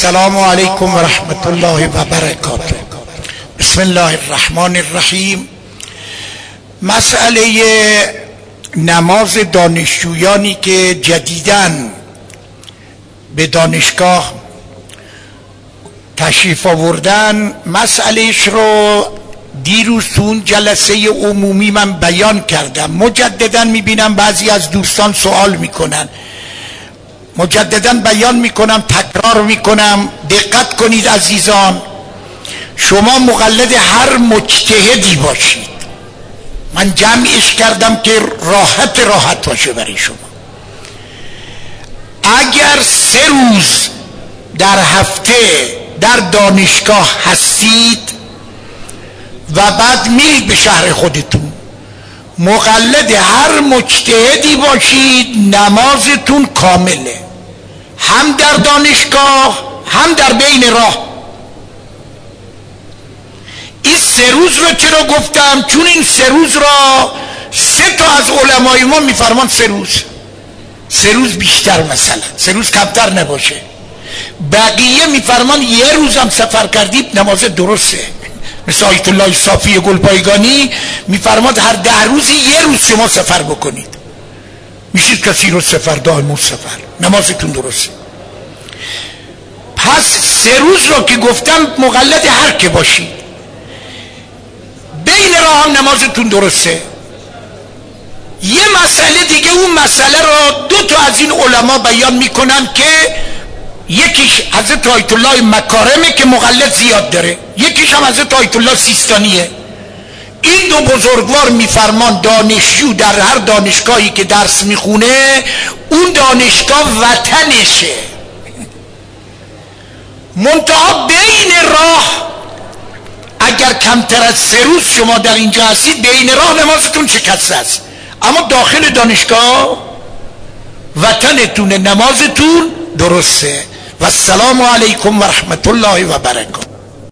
السلام علیکم و رحمت الله و برکاته. بسم الله الرحمن الرحیم. مسئله نماز دانشجویانی که جدیداً به دانشگاه تشریف آوردن، مسئلهش رو دیروز تو اون جلسه عمومی من بیان کردم. مجدداً میبینم بعضی از دوستان سوال میکنن، مجدداً بیان میکنم، تکرار میکنم. دقت کنید عزیزان، شما مقلد هر مجتهدی باشید، من جمعش کردم که راحت باشه برای شما. اگر 3 روز در هفته در دانشگاه هستید و بعد میرید به شهر خودتون، مقلد هر مجتهدی باشید، نمازتون کامله، هم در دانشگاه هم در بین راه. این 3 روز رو چرا گفتم؟ چون این 3 روز را 3 تا از علمای ما میفرمان 3 روز بیشتر، مثلا 3 روز کمتر نباشه. بقیه میفرمان 1 روز هم سفر کردید نماز درسته. مثل آیت الله صافی گلپایگانی میفرماد هر 10 روزی 1 روز شما سفر بکنید، میشید کسی رو سفر، دائم سفر، نمازتون درسته. پس 3 روز رو که گفتم مقلد هر که باشید، بین راه هم نمازتون درسته. یه مسئله دیگه، اون مسئله رو 2 تا از این علما بیان میکنن که یکیش حضرت آیت الله مکارمه که مقلد زیاد داره، یکیش هم حضرت آیت الله سیستانیه. این 2 بزرگوار میفرمان دانشجو در هر دانشگاهی که درس میخونه، اون دانشگاه وطنشه. منتها بین راه اگر کمتر از 3 روز شما در اینجا هستید، بین راه نمازتون شکسته است، اما داخل دانشگاه وطنتون، نمازتون درسته. و السلام علیکم و رحمت الله و برکاته.